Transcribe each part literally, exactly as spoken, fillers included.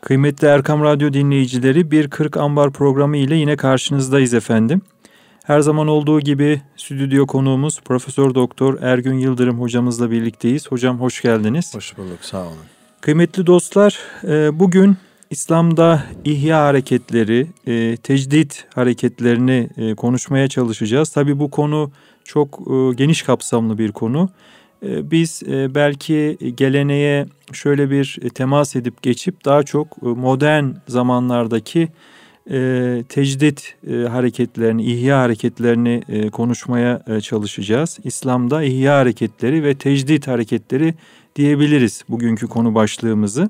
Kıymetli Erkam Radyo dinleyicileri, bir kırk Ambar programı ile yine karşınızdayız efendim. Her zaman olduğu gibi stüdyo konuğumuz Profesör Doktor Ergün Yıldırım hocamızla birlikteyiz. Hocam hoş geldiniz. Hoş bulduk, sağ olun. Kıymetli dostlar, bugün İslam'da ihya hareketleri, tecdit hareketlerini konuşmaya çalışacağız. Tabii bu konu çok geniş kapsamlı bir konu. Biz belki geleneğe şöyle bir temas edip geçip daha çok modern zamanlardaki tecdit hareketlerini, ihya hareketlerini konuşmaya çalışacağız. İslam'da ihya hareketleri ve tecdit hareketleri diyebiliriz bugünkü konu başlığımızı.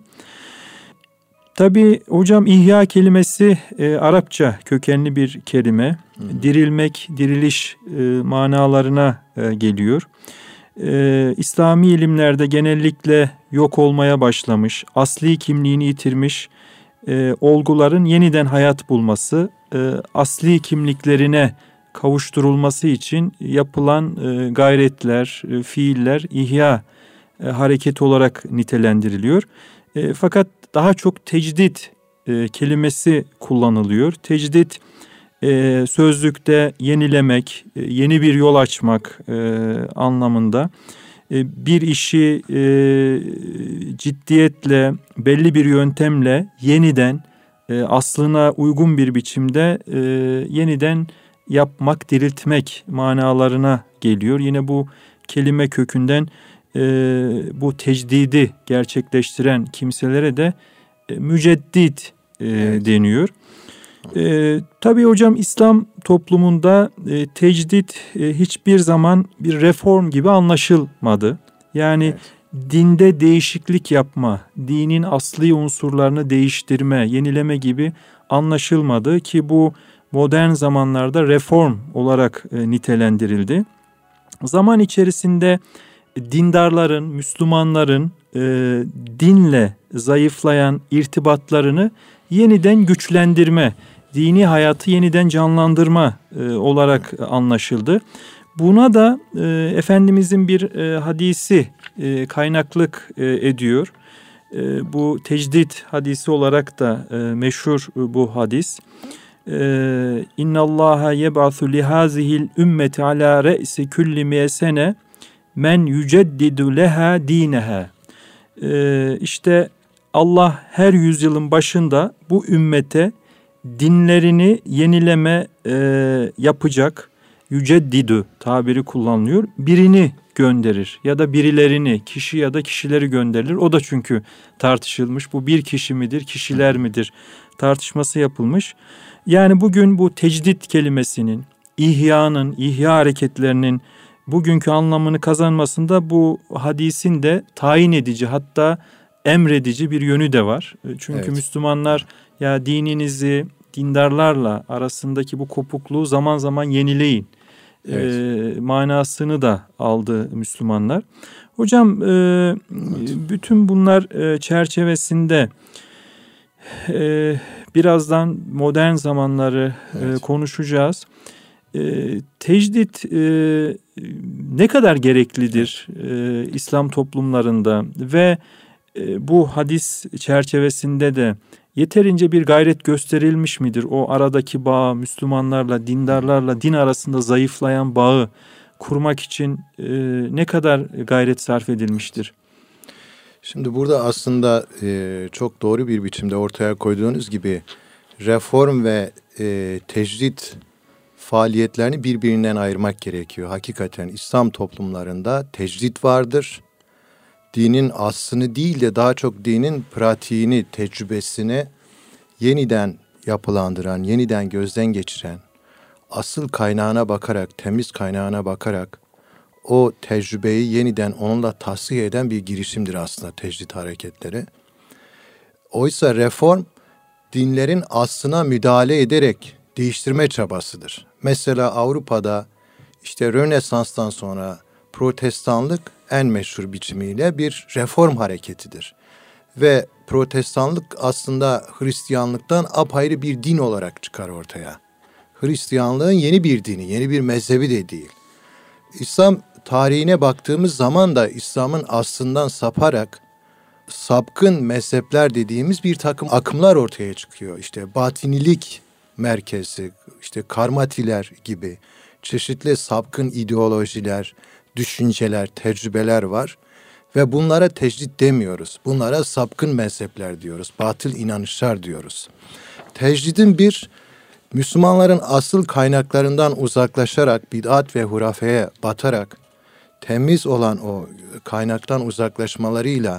Tabii hocam, ihya kelimesi Arapça kökenli bir kelime. Hmm. Dirilmek, diriliş manalarına geliyor. Ee, İslami ilimlerde genellikle yok olmaya başlamış, asli kimliğini yitirmiş e, olguların yeniden hayat bulması, e, asli kimliklerine kavuşturulması için yapılan e, gayretler, e, fiiller ihya e, hareketi olarak nitelendiriliyor. E, fakat daha çok tecdit e, kelimesi kullanılıyor. Tecdit Ee, sözlükte yenilemek, yeni bir yol açmak e, anlamında. E, bir işi e, ciddiyetle, belli bir yöntemle yeniden e, aslına uygun bir biçimde e, yeniden yapmak, diriltmek manalarına geliyor. Yine bu kelime kökünden e, bu tecdidi gerçekleştiren kimselere de e, müceddit e, evet. deniyor. Ee, tabii hocam, İslam toplumunda e, tecdit e, hiçbir zaman bir reform gibi anlaşılmadı. Yani evet. dinde değişiklik yapma, dinin asli unsurlarını değiştirme, yenileme gibi anlaşılmadı ki bu modern zamanlarda reform olarak e, nitelendirildi. Zaman içerisinde dindarların, Müslümanların e, dinle zayıflayan irtibatlarını yeniden güçlendirme, dini hayatı yeniden canlandırma e, olarak anlaşıldı. Buna da e, Efendimizin bir e, hadisi e, kaynaklık e, ediyor. E, bu tecdit hadisi olarak da e, meşhur e, bu hadis. İnna Allaha yeb'athu lihazihil ümmeti ala re'si kulli mi'sene men yüceddidu leha dineha. E, işte Allah her yüzyılın başında bu ümmete dinlerini yenileme e, yapacak, yüceddidu tabiri kullanılıyor, birini gönderir ya da birilerini, kişi ya da kişileri gönderilir. O da çünkü tartışılmış, bu bir kişi midir, kişiler midir tartışması yapılmış. Yani bugün bu tecdit kelimesinin, ihyanın, ihya hareketlerinin bugünkü anlamını kazanmasında bu hadisin de tayin edici, hatta emredici bir yönü de var. Çünkü evet. Müslümanlar ya dininizi dindarlarla arasındaki bu kopukluğu zaman zaman yenileyin evet. e, manasını da aldı Müslümanlar. Hocam e, evet. bütün bunlar e, çerçevesinde e, birazdan modern zamanları evet. e, konuşacağız. E, tecdit e, ne kadar gereklidir e, İslam toplumlarında ve bu hadis çerçevesinde de yeterince bir gayret gösterilmiş midir? O aradaki bağ, Müslümanlarla, dindarlarla din arasında zayıflayan bağı kurmak için e, ne kadar gayret sarf edilmiştir? Şimdi burada aslında e, çok doğru bir biçimde ortaya koyduğunuz gibi reform ve e, tecdit faaliyetlerini birbirinden ayırmak gerekiyor. Hakikaten İslam toplumlarında tecdit vardır. Dinin aslını değil de daha çok dinin pratiğini, tecrübesini yeniden yapılandıran, yeniden gözden geçiren, asıl kaynağına bakarak, temiz kaynağına bakarak o tecrübeyi yeniden onunla tasfiye eden bir girişimdir aslında tecdit hareketleri. Oysa reform, dinlerin aslına müdahale ederek değiştirme çabasıdır. Mesela Avrupa'da işte Rönesans'tan sonra Protestanlık en meşhur biçimiyle bir reform hareketidir. Ve Protestanlık aslında Hristiyanlıktan apayrı bir din olarak çıkar ortaya. Hristiyanlığın yeni bir dini, yeni bir mezhebi de değil. İslam tarihine baktığımız zaman da İslam'ın aslından saparak sapkın mezhepler dediğimiz bir takım akımlar ortaya çıkıyor. İşte batinilik merkezi, işte karmatiler gibi çeşitli sapkın ideolojiler, düşünceler, tecrübeler var. Ve bunlara tecrit demiyoruz. Bunlara sapkın mezhepler diyoruz. Batıl inanışlar diyoruz. Tecridin bir, Müslümanların asıl kaynaklarından uzaklaşarak, bid'at ve hurafeye batarak, temiz olan o kaynaktan uzaklaşmalarıyla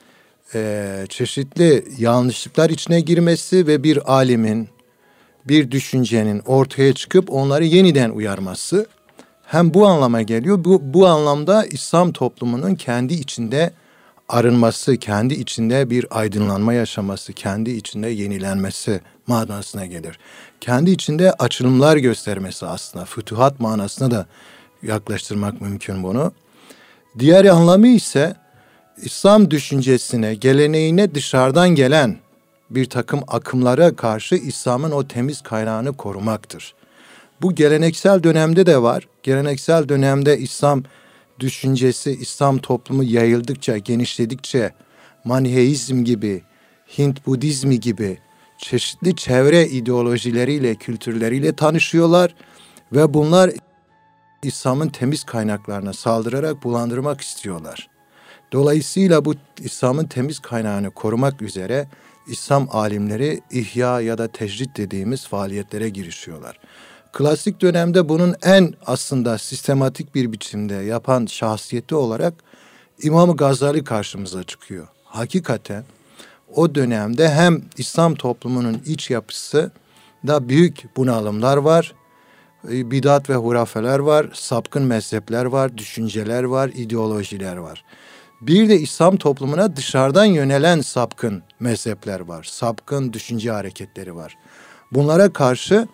e, çeşitli yanlışlıklar içine girmesi ve bir alimin, bir düşüncenin ortaya çıkıp onları yeniden uyarması hem bu anlama geliyor. Bu, bu anlamda İslam toplumunun kendi içinde arınması, kendi içinde bir aydınlanma yaşaması, kendi içinde yenilenmesi manasına gelir. Kendi içinde açılımlar göstermesi aslında, fütuhat manasına da yaklaştırmak mümkün bunu. Diğer anlamı ise İslam düşüncesine, geleneğine dışarıdan gelen bir takım akımlara karşı İslam'ın o temiz kaynağını korumaktır. Bu geleneksel dönemde de var. Geleneksel dönemde İslam düşüncesi, İslam toplumu yayıldıkça, genişledikçe Maniheizm gibi, Hint Budizmi gibi çeşitli çevre ideolojileriyle, kültürleriyle tanışıyorlar ve bunlar İslam'ın temiz kaynaklarına saldırarak bulandırmak istiyorlar. Dolayısıyla bu İslam'ın temiz kaynağını korumak üzere İslam alimleri ihya ya da tecrit dediğimiz faaliyetlere girişiyorlar. Klasik dönemde bunun en aslında sistematik bir biçimde yapan şahsiyeti olarak İmam Gazali karşımıza çıkıyor. Hakikaten o dönemde hem İslam toplumunun iç yapısı da büyük bunalımlar var, bidat ve hurafeler var, sapkın mezhepler var, düşünceler var, ideolojiler var. Bir de İslam toplumuna dışarıdan yönelen sapkın mezhepler var, sapkın düşünce hareketleri var. Bunlara karşı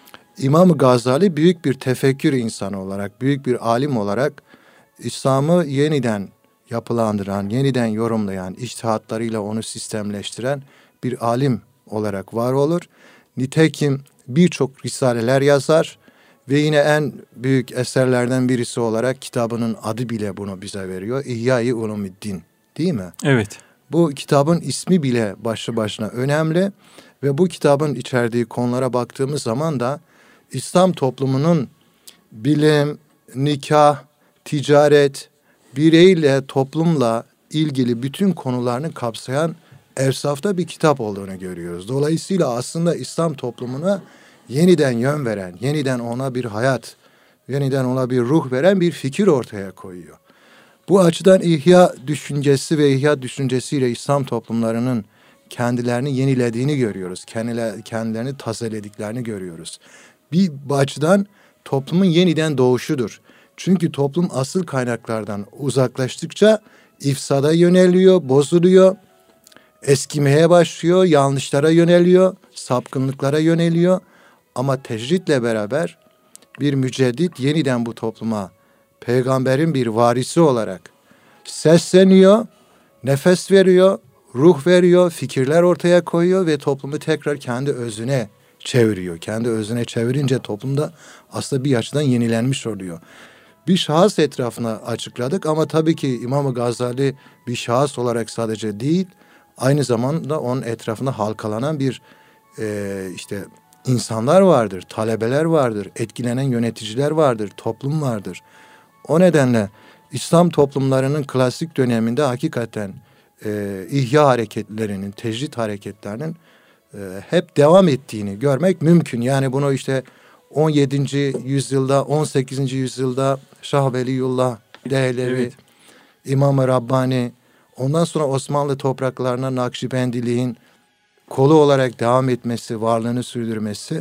İmam Gazali büyük bir tefekkür insanı olarak, büyük bir alim olarak İslam'ı yeniden yapılandıran, yeniden yorumlayan, içtihatlarıyla onu sistemleştiren bir alim olarak var olur. Nitekim birçok risaleler yazar ve yine en büyük eserlerden birisi olarak kitabının adı bile bunu bize veriyor. İhya-i Ulumuddin, değil mi? Evet. Bu kitabın ismi bile başlı başına önemli ve bu kitabın içerdiği konulara baktığımız zaman da İslam toplumunun bilim, nikah, ticaret, bireyle, toplumla ilgili bütün konularını kapsayan ersafta bir kitap olduğunu görüyoruz. Dolayısıyla aslında İslam toplumuna yeniden yön veren, yeniden ona bir hayat, yeniden ona bir ruh veren bir fikir ortaya koyuyor. Bu açıdan ihya düşüncesi ve ihya düşüncesiyle İslam toplumlarının kendilerini yenilediğini görüyoruz. Kendilerini tazelediklerini görüyoruz. Bir açıdan toplumun yeniden doğuşudur. Çünkü toplum asıl kaynaklardan uzaklaştıkça ifsada yöneliyor, bozuluyor, eskimeye başlıyor, yanlışlara yöneliyor, sapkınlıklara yöneliyor. Ama tecritle beraber bir müceddit yeniden bu topluma peygamberin bir varisi olarak sesleniyor, nefes veriyor, ruh veriyor, fikirler ortaya koyuyor ve toplumu tekrar kendi özüne çeviriyor. Kendi özüne çevirince toplumda aslında bir açıdan yenilenmiş oluyor. Bir şahıs etrafına açıkladık ama tabii ki İmam Gazali bir şahıs olarak sadece değil, aynı zamanda onun etrafında halkalanan bir e, işte insanlar vardır, talebeler vardır, etkilenen yöneticiler vardır, toplum vardır. O nedenle İslam toplumlarının klasik döneminde hakikaten e, ihya hareketlerinin, tecrit hareketlerinin e, hep devam ettiğini görmek mümkün. Yani bunu işte on yedinci yüzyılda, on sekizinci yüzyılda Şah Veliyullah Dehlevi, evet. İmam-ı Rabbani, ondan sonra Osmanlı topraklarına Nakşibendiliğin kolu olarak devam etmesi, varlığını sürdürmesi,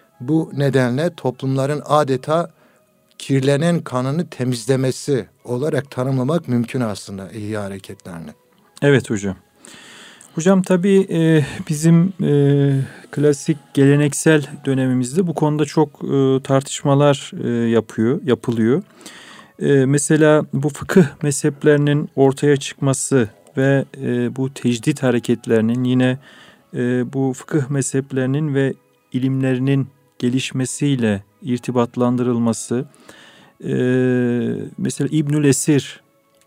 bu nedenle toplumların adeta kirlenen kanını temizlemesi olarak tanımlamak mümkün aslında ihya hareketlerini. Evet hocam. Hocam tabii e, bizim e, klasik geleneksel dönemimizde bu konuda çok e, tartışmalar e, yapıyor, yapılıyor. E, mesela bu fıkıh mezheplerinin ortaya çıkması ve e, bu tecdit hareketlerinin yine e, bu fıkıh mezheplerinin ve ilimlerinin gelişmesiyle irtibatlandırılması. E, mesela İbnül Esir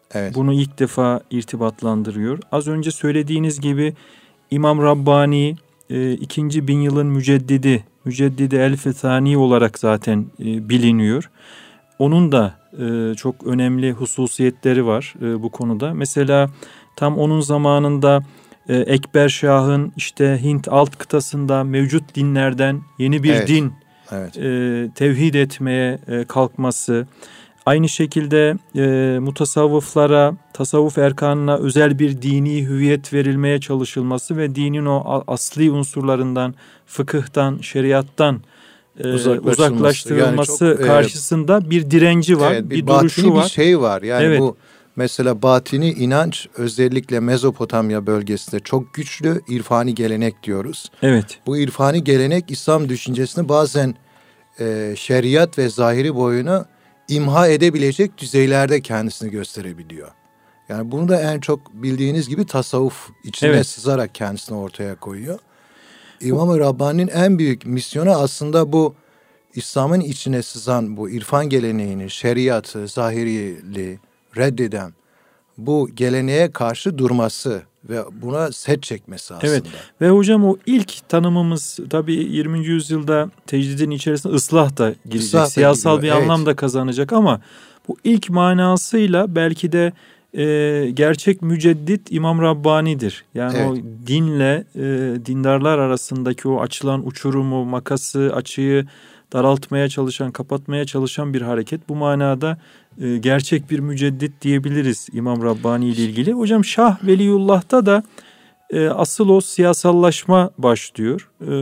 Evet. bunu ilk defa irtibatlandırıyor. Az önce söylediğiniz gibi İmam Rabbani e, ikinci bin yılın müceddidi, müceddidi el-Fethani olarak zaten e, biliniyor. Onun da e, çok önemli hususiyetleri var e, bu konuda. Mesela tam onun zamanında e, Ekber Şah'ın işte Hint alt kıtasında mevcut dinlerden yeni bir Evet. din Evet. e, tevhid etmeye e, kalkması, aynı şekilde e, mutasavvıflara, tasavvuf erkanına özel bir dini hüviyet verilmeye çalışılması ve dinin o asli unsurlarından, fıkıhtan, şeriattan e, Uzaklaştırılması. uzaklaştırılması Yani çok, karşısında bir direnci var, evet, bir, bir batini duruşu var. Bir şey var. Yani evet. bu mesela batini inanç özellikle Mezopotamya bölgesinde çok güçlü irfani gelenek diyoruz. Evet. Bu irfani gelenek İslam düşüncesini bazen e, şeriat ve zahiri boyunu imha edebilecek düzeylerde kendisini gösterebiliyor. Yani bunu da en çok bildiğiniz gibi tasavvuf içine evet. sızarak kendisini ortaya koyuyor. İmam-ı Rabbani'nin en büyük misyonu aslında bu İslam'ın içine sızan bu irfan geleneğini, şeriatı, zahiriliği reddeden bu geleneğe karşı durması ve buna set çekmesi aslında. Evet ve hocam o ilk tanımımız tabii yirminci yüzyılda tecdidin içerisinde ıslah da girecek. Islah da siyasal giriyor, bir evet. anlam da kazanacak ama bu ilk manasıyla belki de e, gerçek müceddit İmam Rabbani'dir. Yani evet. o dinle e, dindarlar arasındaki o açılan uçurumu, makası, açıyı daraltmaya çalışan, kapatmaya çalışan bir hareket. Bu manada e, gerçek bir müceddit diyebiliriz İmam Rabbani ile ilgili. Hocam Şah Veliyullah'ta da e, asıl o siyasallaşma başlıyor e,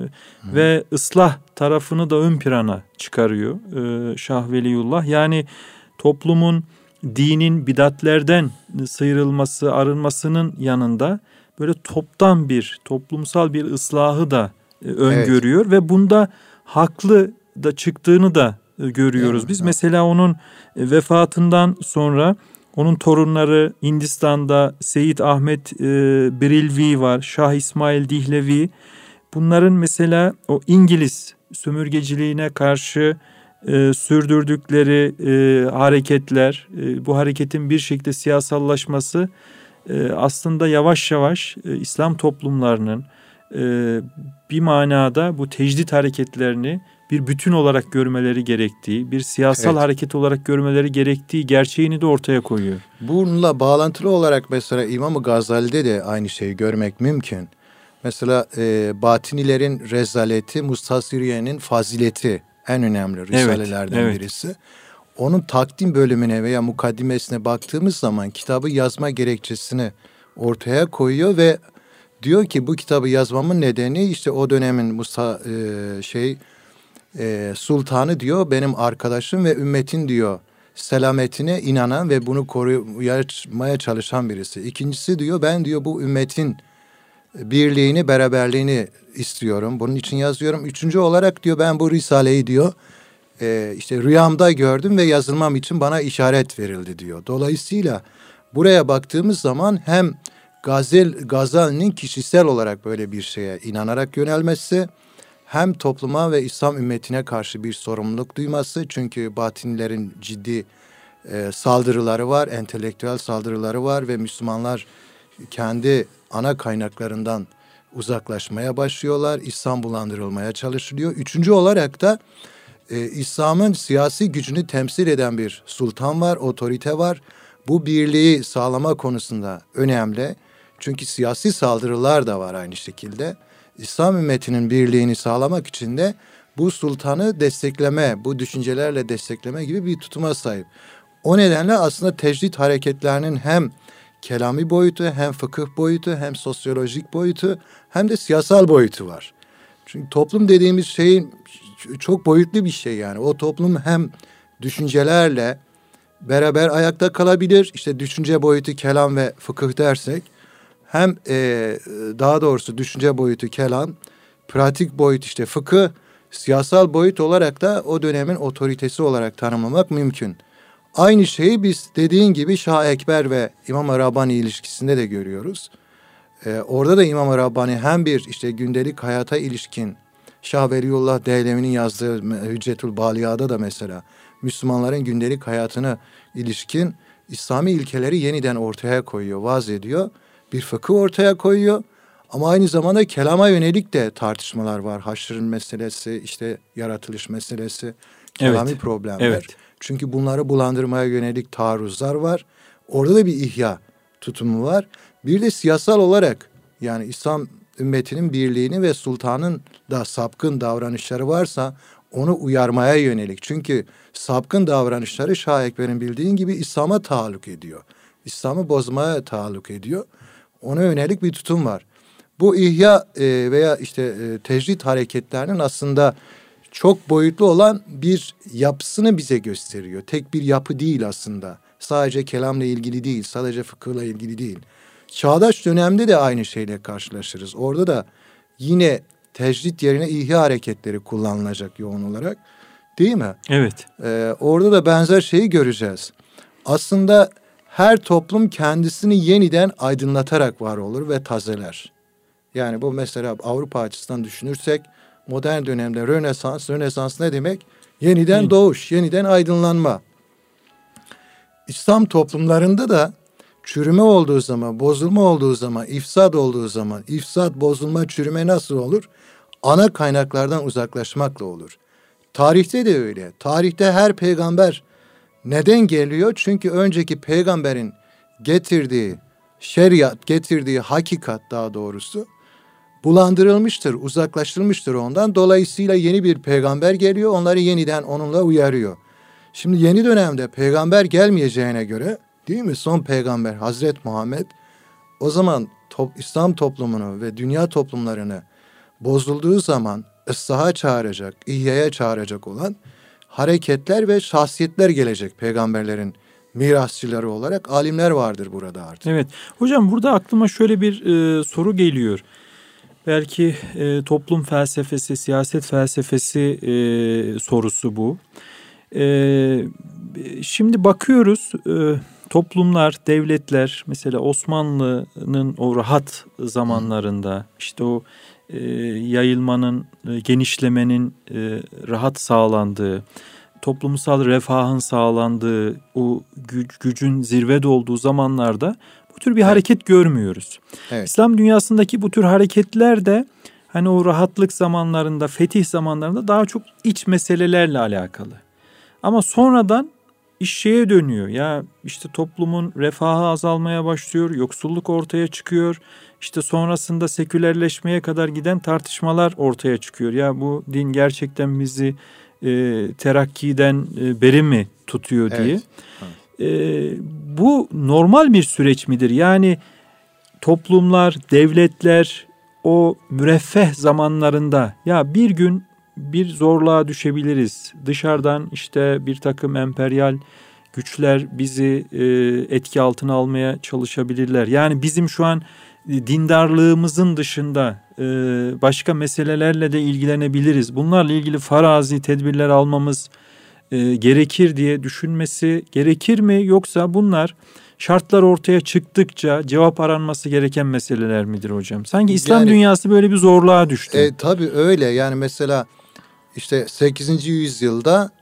ve ıslah tarafını da ön plana çıkarıyor e, Şah Veliyullah. Yani toplumun dinin bidatlerden sıyrılması, arınmasının yanında böyle toptan bir, toplumsal bir ıslahı da e, öngörüyor evet. ve bunda haklı da çıktığını da görüyoruz. Biz mesela onun vefatından sonra onun torunları Hindistan'da Seyyid Ahmet e, Birilvi var, Şah İsmail Dihlevi. Bunların mesela o İngiliz sömürgeciliğine karşı e, sürdürdükleri e, hareketler, e, bu hareketin bir şekilde siyasallaşması e, aslında yavaş yavaş e, İslam toplumlarının e, bir manada bu tecdit hareketlerini bir bütün olarak görmeleri gerektiği, bir siyasal evet. hareket olarak görmeleri gerektiği gerçeğini de ortaya koyuyor. Bununla bağlantılı olarak mesela İmam-ı Gazali'de de aynı şeyi görmek mümkün. Mesela e, Batinilerin rezaleti, Mustasiriye'nin fazileti en önemli risalelerden evet, evet. birisi. Onun takdim bölümüne veya mukaddimesine baktığımız zaman kitabı yazma gerekçesini ortaya koyuyor ve diyor ki bu kitabı yazmamın nedeni işte o dönemin Musa e, şey e, sultanı diyor benim arkadaşım ve ümmetin diyor selametine inanan ve bunu korumaya çalışan birisi. İkincisi diyor ben diyor bu ümmetin birliğini, beraberliğini istiyorum. Bunun için yazıyorum. Üçüncü olarak diyor ben bu risaleyi diyor e, işte rüyamda gördüm ve yazılmam için bana işaret verildi diyor. Dolayısıyla buraya baktığımız zaman hem Gazel, Gazali'nin kişisel olarak böyle bir şeye inanarak yönelmesi, hem topluma ve İslam ümmetine karşı bir sorumluluk duyması. Çünkü Batinilerin ciddi e, saldırıları var, entelektüel saldırıları var ve Müslümanlar kendi ana kaynaklarından uzaklaşmaya başlıyorlar. İslam bulandırılmaya çalışılıyor. Üçüncü olarak da e, İslam'ın siyasi gücünü temsil eden bir sultan var, otorite var. Bu birliği sağlama konusunda önemli. Çünkü siyasi saldırılar da var aynı şekilde. İslam ümmetinin birliğini sağlamak için de bu sultanı destekleme, bu düşüncelerle destekleme gibi bir tutuma sahip. O nedenle aslında tecdit hareketlerinin hem kelami boyutu, hem fıkıh boyutu, hem sosyolojik boyutu, hem de siyasal boyutu var. Çünkü toplum dediğimiz şeyin çok boyutlu bir şey yani. O toplum hem düşüncelerle beraber ayakta kalabilir. İşte düşünce boyutu kelam ve fıkıh dersek, hem e, daha doğrusu düşünce boyutu kelam, pratik boyut işte fıkıh, siyasal boyut olarak da o dönemin otoritesi olarak tanımlamak mümkün. Aynı şeyi biz dediğin gibi Şah Ekber ve İmam-ı Rabbani ilişkisinde de görüyoruz. Ee, orada da İmam-ı Rabbani hem bir işte gündelik hayata ilişkin Şah Veliyullah Dehlevi'nin yazdığı Hüccetül Baliya'da da mesela Müslümanların gündelik hayatına ilişkin İslami ilkeleri yeniden ortaya koyuyor, vaz ediyor. Bir fıkıh ortaya koyuyor. Ama aynı zamanda kelama yönelik de tartışmalar var. Haşrın meselesi, işte yaratılış meselesi, kelami evet. problemler. Evet. Çünkü bunları bulandırmaya yönelik taarruzlar var. Orada da bir ihya tutumu var. Bir de siyasal olarak yani İslam ümmetinin birliğini ve sultanın da sapkın davranışları varsa onu uyarmaya yönelik. Çünkü sapkın davranışları Şah Ekber'in bildiğin gibi İslam'a taalluk ediyor. İslam'ı bozmaya taalluk ediyor. Ona yönelik bir tutum var. Bu ihya e, veya işte e, tecrit hareketlerinin aslında çok boyutlu olan bir yapısını bize gösteriyor. Tek bir yapı değil aslında. Sadece kelamla ilgili değil, sadece fıkıhla ilgili değil. Çağdaş dönemde de aynı şeyle karşılaşırız. Orada da yine tecrit yerine ihya hareketleri kullanılacak yoğun olarak. Değil mi? Evet. Ee, orada da benzer şeyi göreceğiz. Aslında her toplum kendisini yeniden aydınlatarak var olur ve tazeler. Yani bu mesela Avrupa açısından düşünürsek modern dönemde Rönesans, Rönesans ne demek? Yeniden Hı. doğuş, yeniden aydınlanma. İslam toplumlarında da çürüme olduğu zaman, bozulma olduğu zaman, ifsad olduğu zaman, ifsad, bozulma, çürüme nasıl olur? Ana kaynaklardan uzaklaşmakla olur. Tarihte de öyle. Tarihte her peygamber neden geliyor? Çünkü önceki peygamberin getirdiği şeriat, getirdiği hakikat daha doğrusu bulandırılmıştır, uzaklaştırılmıştır ondan. Dolayısıyla yeni bir peygamber geliyor, onları yeniden onunla uyarıyor. Şimdi yeni dönemde peygamber gelmeyeceğine göre, değil mi? Son peygamber Hazreti Muhammed, o zaman top, İslam toplumunu ve dünya toplumlarını bozulduğu zaman ıslaha çağıracak, ihyaya çağıracak olan hareketler ve şahsiyetler gelecek peygamberlerin mirasçıları olarak. Alimler vardır burada artık. Evet. Hocam burada aklıma şöyle bir e, soru geliyor. Belki e, toplum felsefesi, siyaset felsefesi e, sorusu bu. E, şimdi bakıyoruz e, toplumlar, devletler, mesela Osmanlı'nın o rahat zamanlarında, işte o e, yayılmanın, e, genişlemenin e, rahat sağlandığı, toplumsal refahın sağlandığı, o güc, gücün zirvede olduğu zamanlarda bu tür bir Evet. hareket görmüyoruz. Evet. İslam dünyasındaki bu tür hareketler de hani o rahatlık zamanlarında, fetih zamanlarında daha çok iç meselelerle alakalı. Ama sonradan iş şeye dönüyor. Ya işte toplumun refahı azalmaya başlıyor, yoksulluk ortaya çıkıyor. İşte sonrasında sekülerleşmeye kadar giden tartışmalar ortaya çıkıyor. Ya bu din gerçekten bizi e, terakkiden e, beri mi tutuyor diye. Evet. E, bu normal bir süreç midir? Yani toplumlar, devletler o müreffeh zamanlarında ya bir gün bir zorluğa düşebiliriz. Dışarıdan işte bir takım emperyal güçler bizi e, etki altına almaya çalışabilirler. Yani bizim şu an e, dindarlığımızın dışında e, başka meselelerle de ilgilenebiliriz. Bunlarla ilgili farazi tedbirler almamız e, gerekir diye düşünmesi gerekir mi? Yoksa bunlar şartlar ortaya çıktıkça cevap aranması gereken meseleler midir hocam? Sanki İslam Yani, dünyası böyle bir zorluğa düştü. E, tabii öyle. Yani mesela işte sekizinci yüzyılda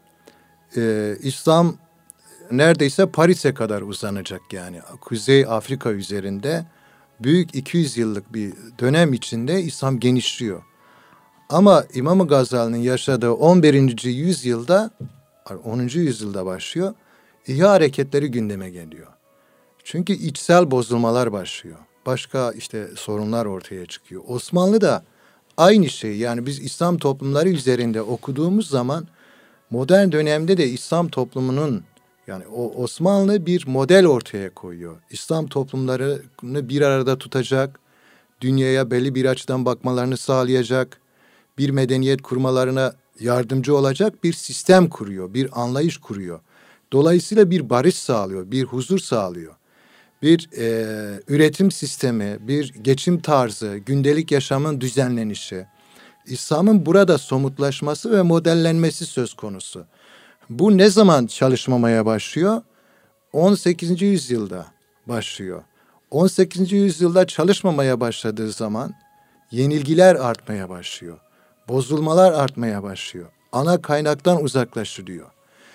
e, İslam neredeyse Paris'e kadar uzanacak yani. Kuzey Afrika üzerinde büyük iki yüz yıllık bir dönem içinde İslam genişliyor. Ama İmam-ı Gazali'nin yaşadığı on birinci yüzyılda, onuncu yüzyılda başlıyor. İhya hareketleri gündeme geliyor. Çünkü içsel bozulmalar başlıyor. Başka işte sorunlar ortaya çıkıyor. Osmanlı da aynı şey. Yani biz İslam toplumları üzerinde okuduğumuz zaman modern dönemde de İslam toplumunun, yani o Osmanlı bir model ortaya koyuyor. İslam toplumlarını bir arada tutacak, dünyaya belli bir açıdan bakmalarını sağlayacak, bir medeniyet kurmalarına yardımcı olacak bir sistem kuruyor, bir anlayış kuruyor. Dolayısıyla bir barış sağlıyor, bir huzur sağlıyor. Bir e, üretim sistemi, bir geçim tarzı, gündelik yaşamın düzenlenişi, İslam'ın burada somutlaşması ve modellenmesi söz konusu. Bu ne zaman çalışmamaya başlıyor? on sekizinci yüzyılda başlıyor. on sekizinci yüzyılda çalışmamaya başladığı zaman yenilgiler artmaya başlıyor. Bozulmalar artmaya başlıyor. Ana kaynaktan uzaklaşılıyor.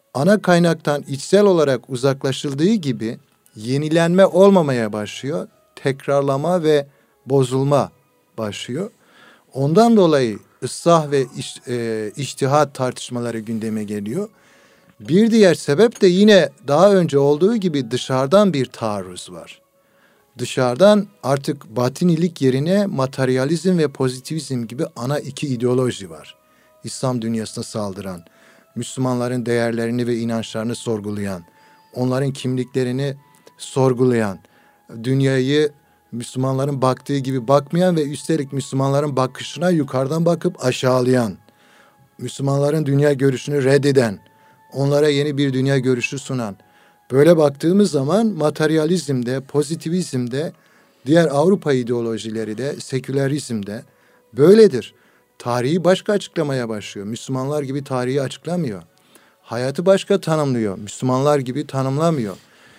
ana kaynaktan içsel olarak uzaklaşıldığı gibi yenilenme olmamaya başlıyor. Tekrarlama ve bozulma başlıyor. Ondan dolayı ıslah ve iş, e, içtihat tartışmaları gündeme geliyor. Bir diğer sebep de yine daha önce olduğu gibi dışarıdan bir taarruz var. Dışarıdan artık batinilik yerine materyalizm ve pozitivizm gibi ana iki ideoloji var. İslam dünyasına saldıran, Müslümanların değerlerini ve inançlarını sorgulayan, onların kimliklerini sorgulayan, dünyayı Müslümanların baktığı gibi bakmayan ve üstelik Müslümanların bakışına yukarıdan bakıp aşağılayan, Müslümanların dünya görüşünü reddeden, onlara yeni bir dünya görüşü sunan. Böyle baktığımız zaman materyalizmde, pozitivizmde, diğer Avrupa ideolojileri de, sekülerizmde böyledir. Tarihi başka açıklamaya başlıyor. Müslümanlar gibi tarihi açıklamıyor. Hayatı başka tanımlıyor. Müslümanlar gibi tanımlamıyor.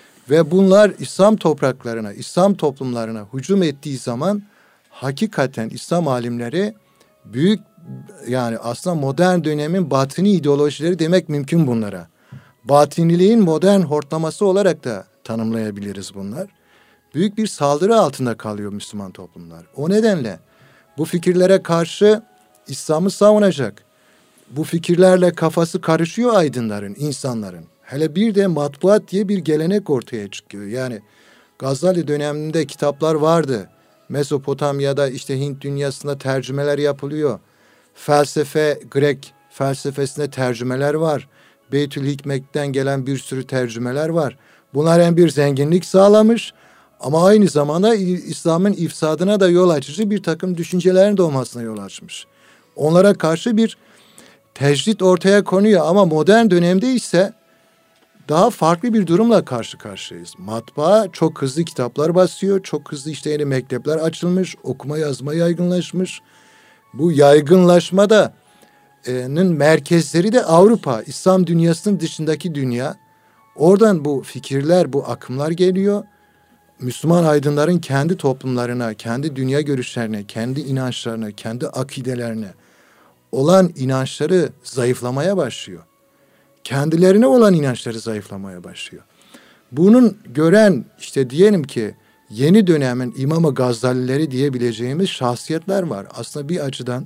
Ve bunlar İslam topraklarına, İslam toplumlarına hücum ettiği zaman hakikaten İslam alimleri büyük, yani aslında modern dönemin batini ideolojileri demek mümkün bunlara. Batiniliğin modern hortlaması olarak da tanımlayabiliriz bunlar. Büyük bir saldırı altında kalıyor Müslüman toplumlar. O nedenle bu fikirlere karşı İslam'ı savunacak. Bu fikirlerle kafası karışıyor aydınların, insanların. Hele bir de matbuat diye bir gelenek ortaya çıkıyor. Yani Gazali döneminde kitaplar vardı. Mezopotamya'da işte Hint dünyasında tercümeler yapılıyor. Felsefe, Grek felsefesine tercümeler var. Beytül Hikmet'ten gelen bir sürü tercümeler var. Bunlar hem bir zenginlik sağlamış ama aynı zamanda İslam'ın ifsadına da yol açıcı bir takım düşüncelerin doğmasına yol açmış. Onlara karşı bir tecrit ortaya konuyor ama modern dönemde ise daha farklı bir durumla karşı karşıyayız. Matbaa çok hızlı kitaplar basıyor, çok hızlı işte yeni mektepler açılmış, okuma yazma yaygınlaşmış. Bu yaygınlaşmada merkezleri de Avrupa, İslam dünyasının dışındaki dünya. Oradan bu fikirler, bu akımlar geliyor. Müslüman aydınların kendi toplumlarına, kendi dünya görüşlerine, kendi inançlarına, kendi akidelerine olan inançları zayıflamaya başlıyor. Kendilerine olan inançları zayıflamaya başlıyor. Bunun gören işte diyelim ki yeni dönemin İmam-ı Gazalileri diyebileceğimiz şahsiyetler var. Aslında bir açıdan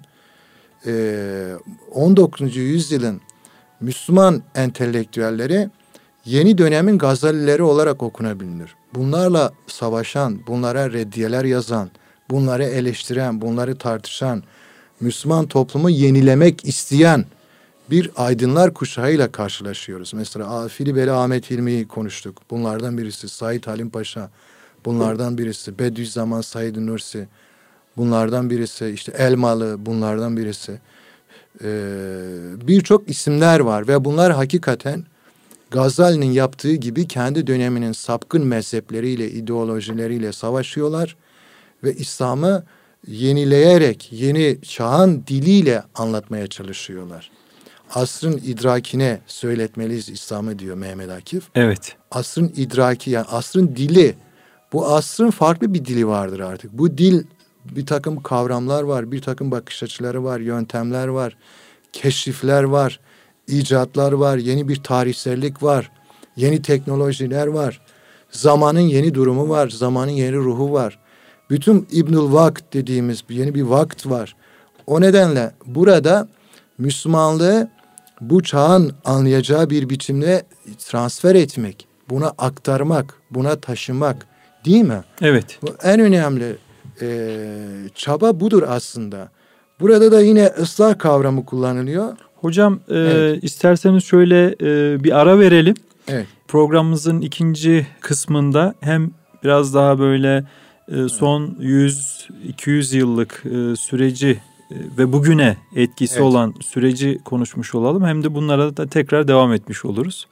on dokuzuncu yüzyılın Müslüman entelektüelleri yeni dönemin Gazalileri olarak okunabilir. Bunlarla savaşan, bunlara reddiyeler yazan, bunları eleştiren, bunları tartışan, Müslüman toplumu yenilemek isteyen bir aydınlar kuşağıyla karşılaşıyoruz. Mesela Filibeli Ahmet Hilmi'yi konuştuk. Bunlardan birisi Said Halim Paşa, bunlardan birisi Bediüzzaman Said Nursi, bunlardan birisi işte Elmalı, bunlardan birisi. Ee, birçok isimler var ve bunlar hakikaten Gazali'nin yaptığı gibi kendi döneminin sapkın mezhepleriyle, ideolojileriyle savaşıyorlar ve İslam'ı yenileyerek, yeni çağın diliyle anlatmaya çalışıyorlar. Asrın idrakine söyletmeliyiz İslam'ı diyor Mehmet Akif. Evet. Asrın idraki, yani asrın dili. Bu asrın farklı bir dili vardır artık. Bu dil, bir takım kavramlar var, bir takım bakış açıları var, yöntemler var, keşifler var, icatlar var, yeni bir tarihsellik var, yeni teknolojiler var, zamanın yeni durumu var, zamanın yeni ruhu var. Bütün İbnül Vakt dediğimiz yeni bir vakt var. O nedenle burada Müslümanlığı bu çağın anlayacağı bir biçimde transfer etmek, buna aktarmak, buna taşımak, değil mi? Evet. Bu en önemli e, çaba budur aslında. Burada da yine ıslah kavramı kullanılıyor. Hocam e, evet. isterseniz şöyle e, bir ara verelim. Evet. Programımızın ikinci kısmında hem biraz daha böyle e, son yüz iki yüz yıllık e, süreci e, ve bugüne etkisi evet. olan süreci konuşmuş olalım. Hem de bunlara da tekrar devam etmiş oluruz.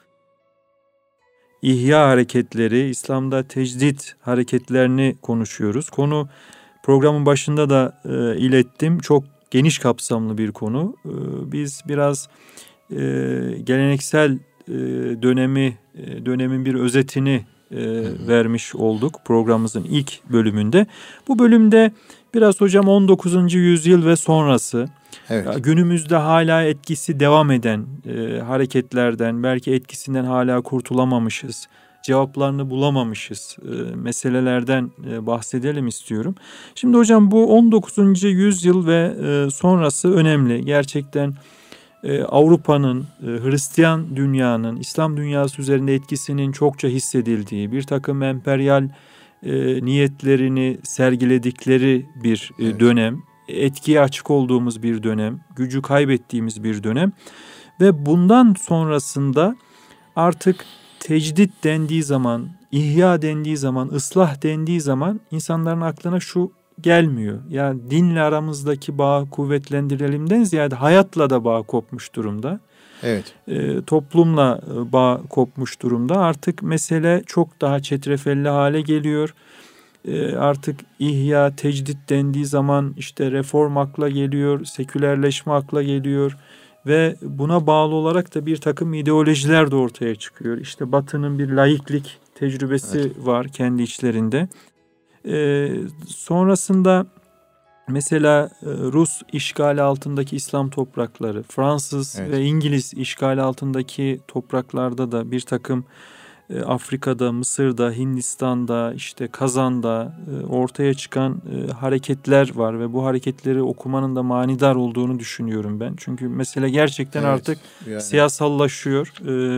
İhya hareketleri, İslam'da tecdit hareketlerini konuşuyoruz. Konu programın başında da e, ilettim. Çok geniş kapsamlı bir konu. E, biz biraz e, geleneksel e, dönemi, e, dönemin bir özetini e, vermiş olduk programımızın ilk bölümünde. Bu bölümde biraz hocam on dokuzuncu yüzyıl ve sonrası, Evet. Günümüzde hala etkisi devam eden e, hareketlerden, belki etkisinden hala kurtulamamışız, cevaplarını bulamamışız e, meselelerden e, bahsedelim istiyorum. Şimdi hocam bu on dokuzuncu yüzyıl ve e, sonrası önemli. Gerçekten e, Avrupa'nın, e, Hristiyan dünyanın, İslam dünyası üzerinde etkisinin çokça hissedildiği, bir takım emperyal e, niyetlerini sergiledikleri bir e, Evet. dönem. Etkiye açık olduğumuz bir dönem, gücü kaybettiğimiz bir dönem ve bundan sonrasında artık tecdit dendiği zaman, ihya dendiği zaman, ıslah dendiği zaman insanların aklına şu gelmiyor. Yani dinle aramızdaki bağı kuvvetlendirelimden ziyade hayatla da bağ kopmuş durumda. Evet. E, toplumla bağ kopmuş durumda. Artık mesele çok daha çetrefelli hale geliyor. E, artık ihya, tecdit dendiği zaman işte reform akla geliyor, sekülerleşme akla geliyor ve buna bağlı olarak da bir takım ideolojiler de ortaya çıkıyor. İşte Batı'nın bir laiklik tecrübesi evet. var kendi içlerinde. E, sonrasında mesela Rus işgali altındaki İslam toprakları, Fransız evet. ve İngiliz işgali altındaki topraklarda da bir takım Afrika'da, Mısır'da, Hindistan'da, işte Kazan'da ortaya çıkan hareketler var ve bu hareketleri okumanın da manidar olduğunu düşünüyorum ben. Çünkü mesele gerçekten evet, artık yani. siyasallaşıyor.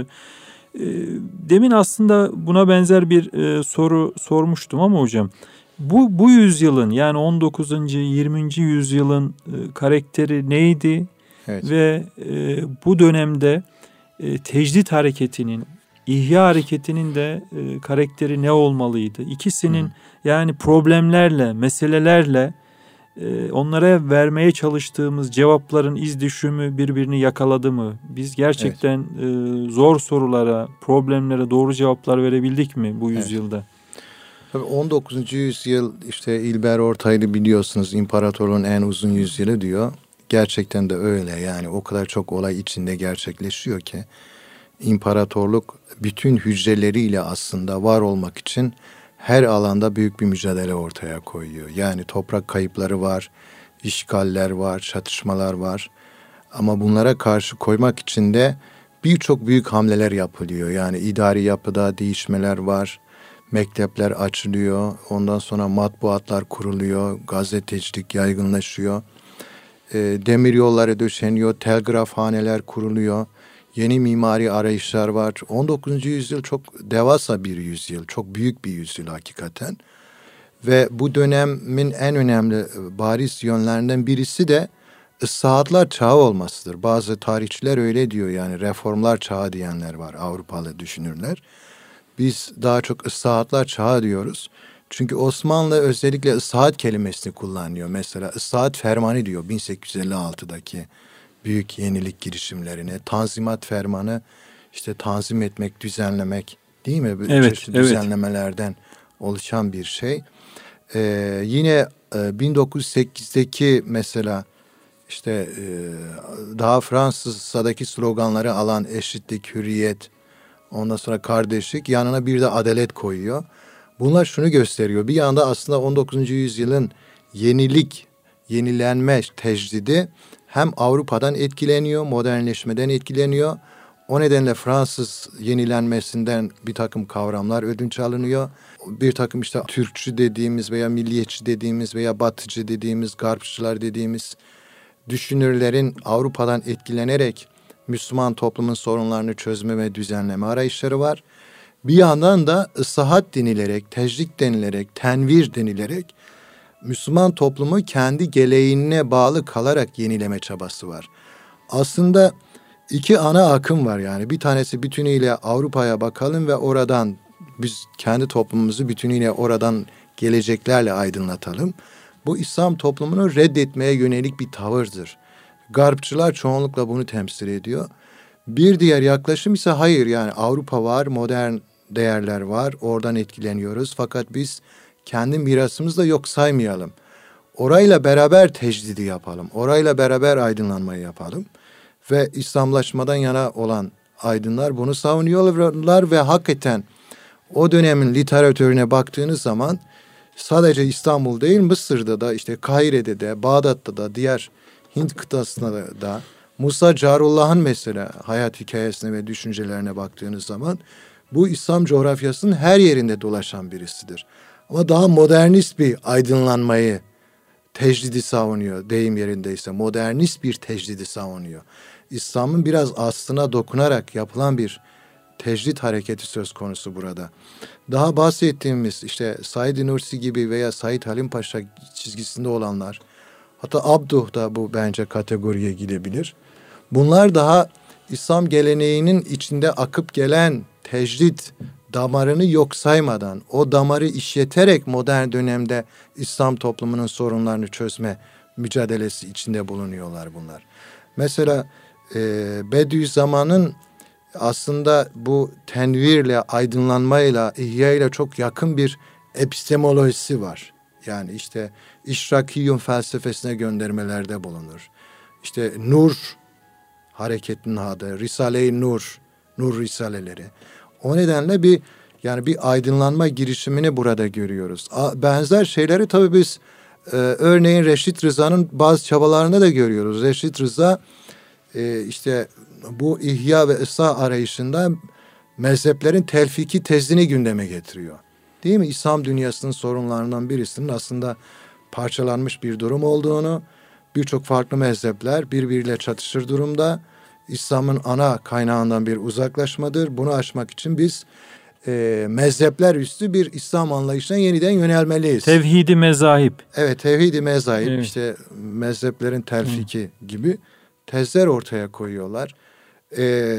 Demin aslında buna benzer bir soru sormuştum ama hocam, bu bu yüzyılın yani on dokuzuncu yirminci yüzyılın karakteri neydi? Evet. Ve bu dönemde tecdit hareketinin, İhya hareketinin de e, karakteri ne olmalıydı? İkisinin Hı. yani problemlerle, meselelerle e, onlara vermeye çalıştığımız cevapların iz düşümü birbirini yakaladı mı? Biz gerçekten evet. e, zor sorulara, problemlere doğru cevaplar verebildik mi bu yüzyılda? Evet. Tabii on dokuzuncu yüzyıl işte İlber Ortaylı biliyorsunuz imparatorluğun en uzun yüzyılı diyor. Gerçekten de öyle yani o kadar çok olay içinde gerçekleşiyor ki. İmparatorluk bütün hücreleriyle aslında var olmak için her alanda büyük bir mücadele ortaya koyuyor. Yani toprak kayıpları var, işgaller var, çatışmalar var. Ama bunlara karşı koymak için de birçok büyük hamleler yapılıyor. Yani idari yapıda değişmeler var, mektepler açılıyor, ondan sonra matbuatlar kuruluyor, gazetecilik yaygınlaşıyor. E, demir yolları döşeniyor, telgrafhaneler kuruluyor. Yeni mimari arayışlar var. on dokuzuncu yüzyıl çok devasa bir yüzyıl. Çok büyük bir yüzyıl hakikaten. Ve bu dönemin en önemli bariz yönlerinden birisi de ıslahatlar çağı olmasıdır. Bazı tarihçiler öyle diyor yani reformlar çağı diyenler var. Avrupalı düşünürler. Biz daha çok ıslahatlar çağı diyoruz. Çünkü Osmanlı özellikle ıslahat kelimesini kullanıyor. Mesela ıslahat fermanı diyor bin sekiz yüz elli altıdaki büyük yenilik girişimlerine. Tanzimat fermanı işte tanzim etmek, düzenlemek değil mi? Evet, çeşitli evet. düzenlemelerden oluşan bir şey. Ee, yine e, bin dokuz yüz sekizdeki mesela işte e, daha Fransızca'daki sloganları alan eşitlik, hürriyet, ondan sonra kardeşlik yanına bir de adalet koyuyor. Bunlar şunu gösteriyor. Bir yanda aslında on dokuzuncu yüzyılın yenilik, yenilenme tecdidi hem Avrupa'dan etkileniyor, modernleşmeden etkileniyor. O nedenle Fransız yenilenmesinden bir takım kavramlar ödünç alınıyor. Bir takım işte Türkçü dediğimiz veya milliyetçi dediğimiz veya batıcı dediğimiz, garpçılar dediğimiz düşünürlerin Avrupa'dan etkilenerek Müslüman toplumun sorunlarını çözme ve düzenleme arayışları var. Bir yandan da ıslahat denilerek, tecdik denilerek, tenvir denilerek Müslüman toplumu kendi geleğine bağlı kalarak yenileme çabası var. Aslında iki ana akım var yani. Bir tanesi bütünüyle Avrupa'ya bakalım ve oradan biz kendi toplumumuzu bütünüyle oradan geleceklerle aydınlatalım. Bu İslam toplumunu reddetmeye yönelik bir tavırdır. Garpçılar çoğunlukla bunu temsil ediyor. Bir diğer yaklaşım ise hayır yani Avrupa var, modern değerler var, oradan etkileniyoruz. Fakat biz kendi mirasımızı da yok saymayalım. Orayla beraber tecdidi yapalım, orayla beraber aydınlanmayı yapalım. Ve İslamlaşmadan yana olan aydınlar bunu savunuyorlar ve hakikaten o dönemin literatürüne baktığınız zaman sadece İstanbul değil Mısır'da da işte Kahire'de de Bağdat'ta da diğer Hint kıtasında da, da Musa Carullah'ın mesela hayat hikayesine ve düşüncelerine baktığınız zaman bu İslam coğrafyasının her yerinde dolaşan birisidir. Ama daha modernist bir aydınlanmayı, tecdidi savunuyor, deyim yerindeyse modernist bir tecdidi savunuyor. İslam'ın biraz aslına dokunarak yapılan bir tecdit hareketi söz konusu burada. Daha bahsettiğimiz işte Said Nursi gibi veya Said Halim Paşa çizgisinde olanlar, hatta Abduh da bu bence kategoriye girebilir. Bunlar daha İslam geleneğinin içinde akıp gelen tecdit damarını yok saymadan, o damarı işleterek modern dönemde İslam toplumunun sorunlarını çözme mücadelesi içinde bulunuyorlar bunlar. Mesela e, Bediüzzaman'ın aslında bu tenvirle, aydınlanmayla, ihyayla çok yakın bir epistemolojisi var. Yani işte İşrakiyun felsefesine göndermelerde bulunur. İşte Nur hareketinin adı, Risale-i Nur, Nur Risaleleri. O nedenle bir yani bir aydınlanma girişimini burada görüyoruz. Benzer şeyleri tabii biz e, örneğin Reşit Rıza'nın bazı çabalarında da görüyoruz. Reşit Rıza e, işte bu ihya ve ıslah arayışında mezheplerin telfiki tezini gündeme getiriyor. Değil mi? İslam dünyasının sorunlarından birisinin aslında parçalanmış bir durum olduğunu, birçok farklı mezhepler birbiriyle çatışır durumda. İslam'ın ana kaynağından bir uzaklaşmadır. Bunu aşmak için biz e, mezhepler üstü bir İslam anlayışına yeniden yönelmeliyiz. Tevhidi mezahip. Evet, tevhidi mezahip, evet. işte mezheplerin telfiki Hı. gibi tezler ortaya koyuyorlar. E,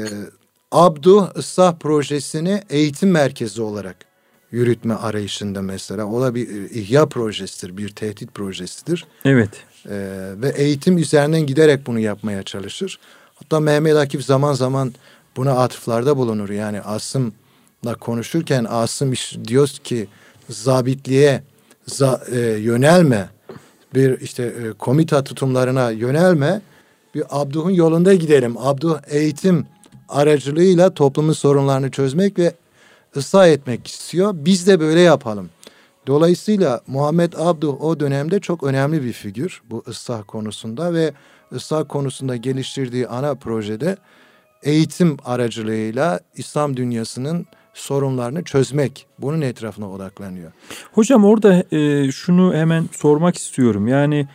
Abduh Islah projesini eğitim merkezi olarak yürütme arayışında mesela. O da bir ihya projesidir, bir tehdit projesidir. Evet. E, ve eğitim üzerinden giderek bunu yapmaya çalışır. Hatta Mehmet Akif zaman zaman buna atıflarda bulunur. Yani Asım'la konuşurken Asım diyor ki zabitliğe za, e, yönelme. Bir işte e, komita tutumlarına yönelme. Bir Abduh'un yolunda gidelim. Abduh eğitim aracılığıyla toplumun sorunlarını çözmek ve ıslah etmek istiyor. Biz de böyle yapalım. Dolayısıyla Muhammed Abduh o dönemde çok önemli bir figür bu ıslah konusunda ve ıslah konusunda geliştirdiği ana projede eğitim aracılığıyla İslam dünyasının sorunlarını çözmek, bunun etrafına odaklanıyor. Hocam orada e, şunu hemen sormak istiyorum. Yani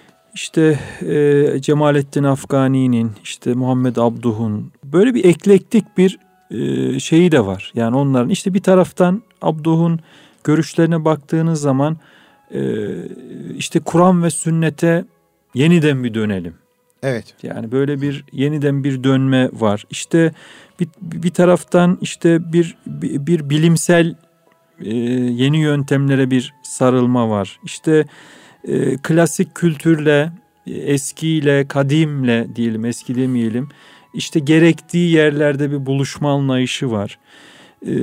işte e, Cemalettin Afgani'nin, işte Muhammed Abduh'un böyle bir eklektik bir e, şeyi de var. Yani onların işte bir taraftan Abduh'un görüşlerine baktığınız zaman e, işte Kur'an ve sünnete yeniden bir dönelim. Evet. Yani böyle bir yeniden bir dönme var. İşte bir, bir taraftan işte bir bir, bir bilimsel e, yeni yöntemlere bir sarılma var. İşte e, klasik kültürle, eskiyle, kadimle diyelim, eski demeyelim. İşte gerektiği yerlerde bir buluşma anlayışı var. E,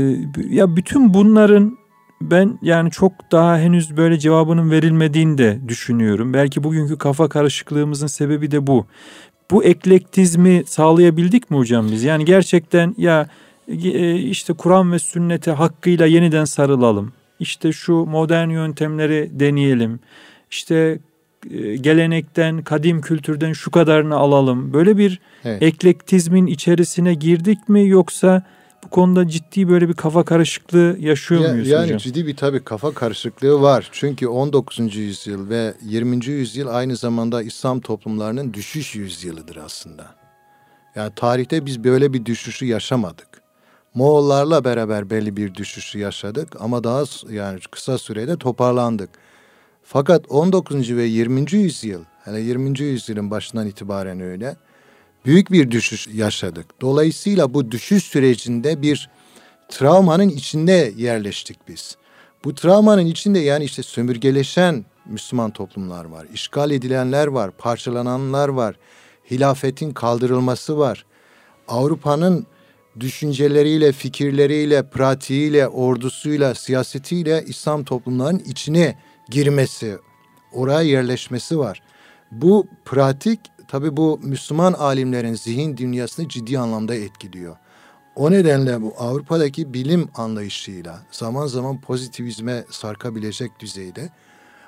ya bütün bunların ben yani çok daha henüz böyle cevabının verilmediğini de düşünüyorum. Belki bugünkü kafa karışıklığımızın sebebi de bu. Bu eklektizmi sağlayabildik mi hocam biz? Yani gerçekten ya işte Kur'an ve sünnete hakkıyla yeniden sarılalım. İşte şu modern yöntemleri deneyelim. İşte gelenekten, kadim kültürden şu kadarını alalım. Böyle bir evet. eklektizmin içerisine girdik mi, yoksa bu konuda ciddi böyle bir kafa karışıklığı yaşıyor ya, muyuz yani hocam? Yani ciddi bir tabii kafa karışıklığı var. Çünkü on dokuzuncu yüzyıl ve yirminci yüzyıl aynı zamanda İslam toplumlarının düşüş yüzyılıdır aslında. Yani tarihte biz böyle bir düşüşü yaşamadık. Moğollarla beraber belli bir düşüşü yaşadık ama daha yani kısa sürede toparlandık. Fakat on dokuzuncu ve yirminci yüzyıl, yani yirminci yüzyılın başından itibaren öyle, büyük bir düşüş yaşadık. Dolayısıyla bu düşüş sürecinde bir travmanın içinde yerleştik biz. Bu travmanın içinde yani işte sömürgeleşen Müslüman toplumlar var, işgal edilenler var, parçalananlar var, hilafetin kaldırılması var. Avrupa'nın düşünceleriyle, fikirleriyle, pratiğiyle, ordusuyla, siyasetiyle İslam toplumlarının içine girmesi, oraya yerleşmesi var. Bu pratik tabii bu Müslüman alimlerin zihin dünyasını ciddi anlamda etkiliyor. O nedenle bu Avrupa'daki bilim anlayışıyla zaman zaman pozitivizme sarkabilecek düzeyde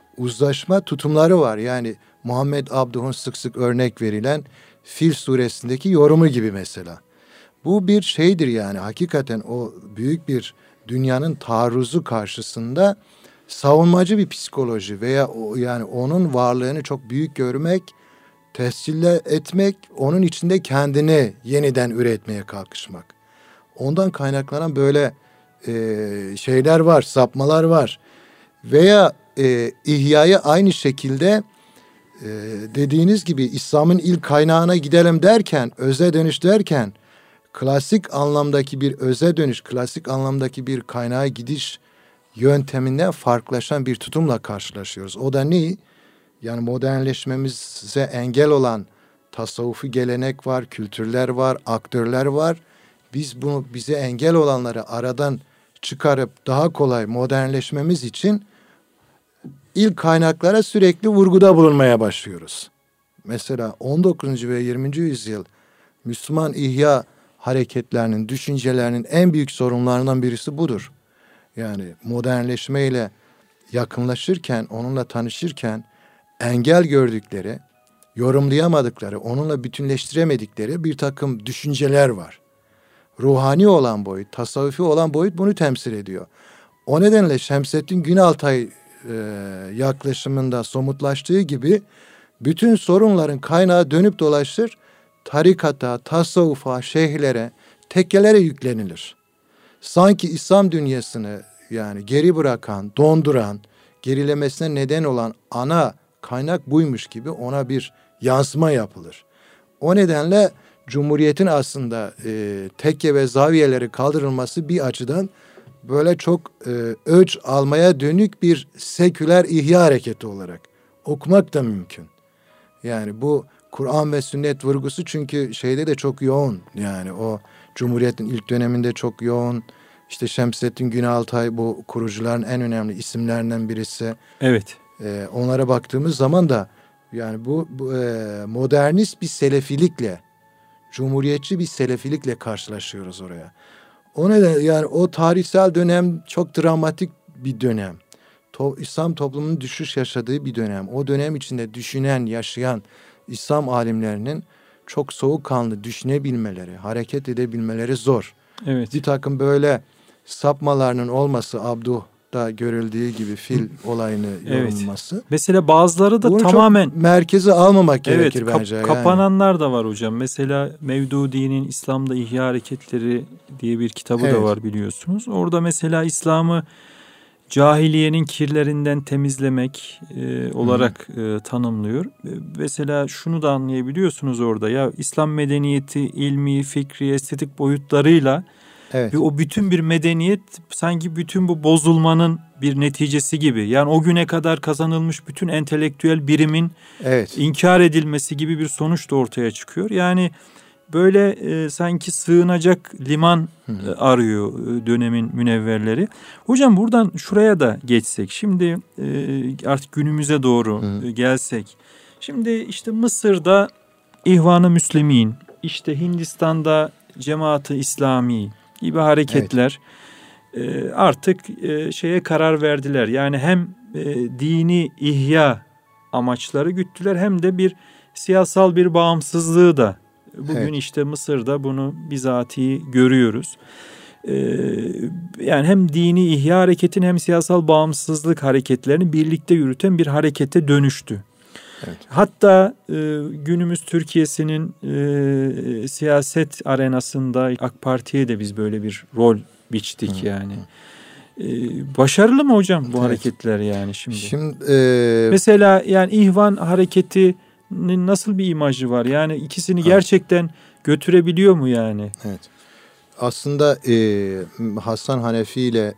uzlaşma tutumları var. Yani Muhammed Abduh'un sık sık örnek verilen Fil suresindeki yorumu gibi mesela. Bu bir şeydir yani, hakikaten o büyük bir dünyanın taarruzu karşısında savunmacı bir psikoloji veya o, yani onun varlığını çok büyük görmek, tescille etmek, onun içinde kendini yeniden üretmeye kalkışmak. Ondan kaynaklanan böyle e, şeyler var, sapmalar var. Veya e, ihyayı aynı şekilde e, dediğiniz gibi İslam'ın ilk kaynağına gidelim derken, öze dönüş derken, klasik anlamdaki bir öze dönüş, klasik anlamdaki bir kaynağa gidiş yönteminden farklılaşan bir tutumla karşılaşıyoruz. O da ne? Yani modernleşmemize engel olan tasavvufi gelenek var, kültürler var, aktörler var. Biz bunu, bize engel olanları aradan çıkarıp daha kolay modernleşmemiz için ilk kaynaklara sürekli vurguda bulunmaya başlıyoruz. Mesela on dokuzuncu ve yirminci yüzyıl Müslüman ihya hareketlerinin, düşüncelerinin en büyük sorunlarından birisi budur. Yani modernleşmeyle yakınlaşırken, onunla tanışırken engel gördükleri, yorumlayamadıkları, onunla bütünleştiremedikleri bir takım düşünceler var. Ruhani olan boyut, tasavvufi olan boyut bunu temsil ediyor. O nedenle Şemseddin Günaltay e, yaklaşımında somutlaştığı gibi bütün sorunların kaynağı dönüp dolaşır, tarikata, tasavvufa, şeyhlere, tekkelere yüklenilir. Sanki İslam dünyasını yani geri bırakan, donduran, gerilemesine neden olan ana kaynak buymuş gibi ona bir yansıma yapılır. O nedenle Cumhuriyet'in aslında e, tekke ve zaviyeleri kaldırılması bir açıdan böyle çok e, ölç almaya dönük bir seküler ihya hareketi olarak okumak da mümkün. Yani bu Kur'an ve sünnet vurgusu çünkü şeyde de çok yoğun. Yani o Cumhuriyet'in ilk döneminde çok yoğun. İşte Şemseddin Günaltay bu kurucuların en önemli isimlerinden birisi. Evet. Ee, onlara baktığımız zaman da yani bu, bu e, modernist bir selefilikle, cumhuriyetçi bir selefilikle karşılaşıyoruz oraya. O nedenle yani o tarihsel dönem çok dramatik bir dönem. To, İslam toplumunun düşüş yaşadığı bir dönem. O dönem içinde düşünen, yaşayan İslam alimlerinin çok soğukkanlı düşünebilmeleri, hareket edebilmeleri zor. Evet. Bir takım böyle sapmalarının olması, Abduh'da görüldüğü gibi fil olayını evet. yorumlaması. Mesela bazıları da bunu tamamen merkeze almamak evet, gerekir kap, bence. Kapananlar yani. da var hocam. Mesela Mevdudi'nin İslam'da İhya Hareketleri diye bir kitabı evet. da var biliyorsunuz. Orada mesela İslam'ı cahiliyenin kirlerinden temizlemek e, olarak e, tanımlıyor. E, mesela şunu da anlayabiliyorsunuz orada. Ya İslam medeniyeti ilmi, fikri, estetik boyutlarıyla evet. ve o bütün bir medeniyet sanki bütün bu bozulmanın bir neticesi gibi. Yani o güne kadar kazanılmış bütün entelektüel birimin evet. inkar edilmesi gibi bir sonuç da ortaya çıkıyor. Yani böyle e, sanki sığınacak liman e, arıyor e, dönemin münevverleri. Hocam buradan şuraya da geçsek. Şimdi e, artık günümüze doğru e, gelsek. Şimdi işte Mısır'da İhvan-ı Müslimin, işte Hindistan'da Cemaat-ı İslami gibi hareketler evet. e, artık e, şeye karar verdiler. Yani hem e, dini ihya amaçları güttüler hem de bir siyasal bir bağımsızlığı da bugün evet. işte Mısır'da bunu bizatihi görüyoruz. Ee, yani hem dini ihya hareketini hem siyasal bağımsızlık hareketlerini birlikte yürüten bir harekete dönüştü. Evet. Hatta e, günümüz Türkiye'sinin e, siyaset arenasında AK Parti'ye de biz böyle bir rol biçtik Hı. yani. E, başarılı mı hocam bu evet. hareketler yani şimdi? Şimdi e... mesela yani İhvan hareketi nasıl bir imajı var? Yani ikisini gerçekten götürebiliyor mu yani? Evet. Aslında e, Hasan Hanefi ile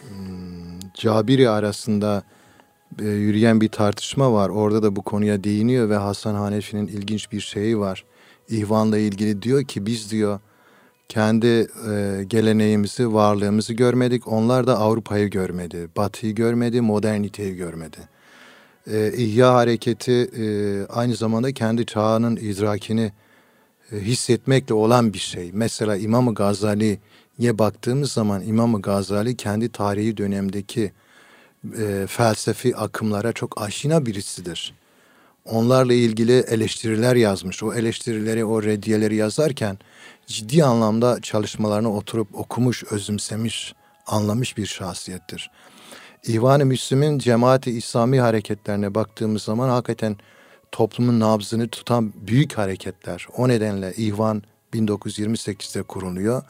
Cabiri arasında e, yürüyen bir tartışma var. Orada da bu konuya değiniyor ve Hasan Hanefi'nin ilginç bir şeyi var. İhvan'la ilgili diyor ki biz diyor kendi e, geleneğimizi, varlığımızı görmedik. Onlar da Avrupa'yı görmedi, Batı'yı görmedi, moderniteyi görmedi. E, İhya hareketi e, aynı zamanda kendi çağının idrakini e, hissetmekle olan bir şey. Mesela İmam-ı Gazali'ye baktığımız zaman İmam-ı Gazali kendi tarihi dönemdeki e, felsefi akımlara çok aşina birisidir. Onlarla ilgili eleştiriler yazmış. O eleştirileri, o reddiyeleri yazarken ciddi anlamda çalışmalarını oturup okumuş, özümsemiş, anlamış bir şahsiyettir. İhvan-ı Müslümin Cemaat-i İslami hareketlerine baktığımız zaman hakikaten toplumun nabzını tutan büyük hareketler. O nedenle İhvan bin dokuz yüz yirmi sekizde kuruluyor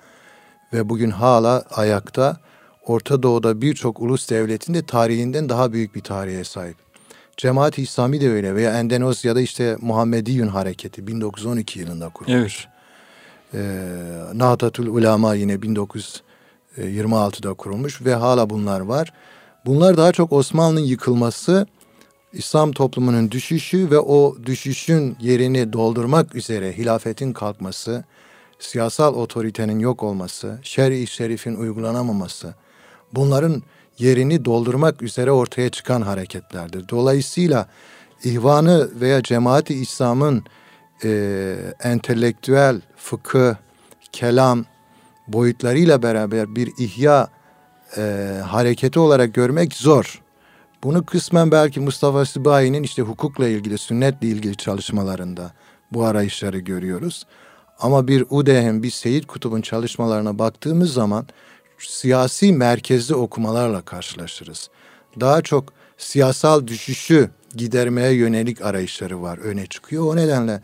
ve bugün hala ayakta. Orta Doğu'da birçok ulus devletinde tarihinden daha büyük bir tarihe sahip. Cemaat-i İslami de öyle veya Endonezya'da işte Muhammediyun Hareketi bin dokuz yüz on iki yılında kurulmuş. Evet. Ee, Nahdlatul Ulema yine bin dokuz yüz yirmi altıda kurulmuş ve hala bunlar var. Bunlar daha çok Osmanlı'nın yıkılması, İslam toplumunun düşüşü ve o düşüşün yerini doldurmak üzere hilafetin kalkması, siyasal otoritenin yok olması, şer-i şerifin uygulanamaması, bunların yerini doldurmak üzere ortaya çıkan hareketlerdir. Dolayısıyla ihvanı veya cemaat-i İslam'ın e, entelektüel, fıkıh, kelam boyutlarıyla beraber bir ihya e, hareketi olarak görmek zor. Bunu kısmen belki Mustafa Sipahi'nin işte hukukla ilgili, sünnetle ilgili çalışmalarında bu arayışları görüyoruz. Ama bir Udeh'in, bir Seyyid Kutub'un çalışmalarına baktığımız zaman siyasi merkezli okumalarla karşılaşırız. Daha çok siyasal düşüşü gidermeye yönelik arayışları var, öne çıkıyor. O nedenle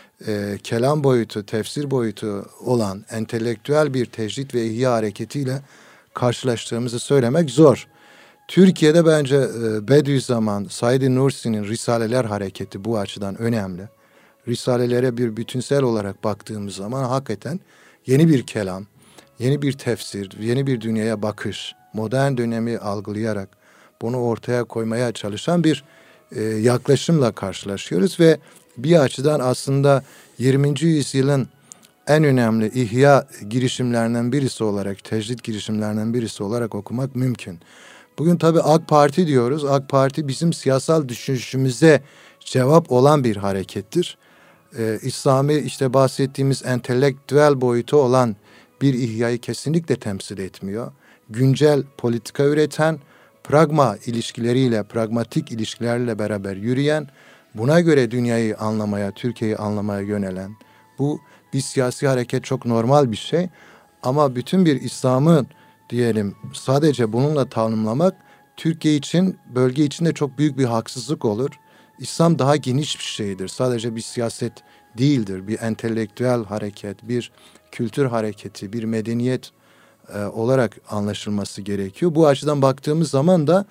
e, kelam boyutu, tefsir boyutu olan entelektüel bir tecrid ve ihya hareketiyle karşılaştığımızı söylemek zor. Türkiye'de bence e, Bediüzzaman, Said Nursi'nin Risaleler hareketi bu açıdan önemli. Risalelere bir bütünsel olarak baktığımız zaman hakikaten yeni bir kelam, yeni bir tefsir, yeni bir dünyaya bakış, modern dönemi algılayarak bunu ortaya koymaya çalışan bir e, yaklaşımla karşılaşıyoruz ve bir açıdan aslında yirminci yüzyılın en önemli ihya girişimlerinden birisi olarak, tecrid girişimlerinden birisi olarak okumak mümkün. Bugün tabii AK Parti diyoruz. AK Parti bizim siyasal düşünüşümüze cevap olan bir harekettir. Ee, İslami işte bahsettiğimiz entelektüel boyutu olan bir ihyayı kesinlikle temsil etmiyor. Güncel politika üreten, pragma ilişkileriyle, pragmatik ilişkilerle beraber yürüyen, buna göre dünyayı anlamaya, Türkiye'yi anlamaya yönelen, bu bir siyasi hareket, çok normal bir şey. Ama bütün bir İslam'ı diyelim sadece bununla tanımlamak Türkiye için, bölge için de çok büyük bir haksızlık olur. İslam daha geniş bir şeydir. Sadece bir siyaset değildir. Bir entelektüel hareket, bir kültür hareketi, bir medeniyet e, olarak anlaşılması gerekiyor. Bu açıdan baktığımız zaman da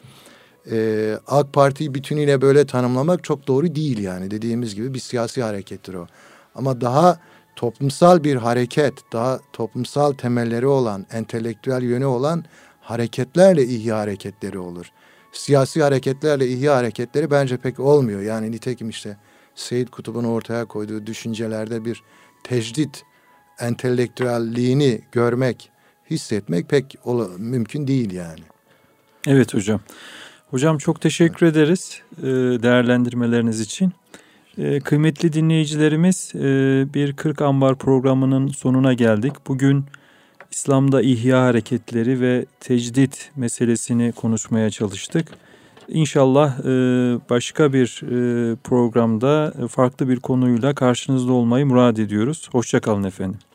e, AK Parti'yi bütünüyle böyle tanımlamak çok doğru değil yani. Dediğimiz gibi bir siyasi harekettir o. Ama daha toplumsal bir hareket, daha toplumsal temelleri olan, entelektüel yönü olan hareketlerle ihya hareketleri olur. Siyasi hareketlerle ihya hareketleri bence pek olmuyor. Yani nitekim işte Seyyid Kutub'un ortaya koyduğu düşüncelerde bir tecdit entelektüelliğini görmek, hissetmek pek ola, mümkün değil yani. Evet hocam. Hocam çok teşekkür evet. ederiz değerlendirmeleriniz için. Kıymetli dinleyicilerimiz, bir kırk Ambar programının sonuna geldik. Bugün İslam'da ihya hareketleri ve tecdit meselesini konuşmaya çalıştık. İnşallah başka bir programda farklı bir konuyla karşınızda olmayı murad ediyoruz. Hoşça kalın efendim.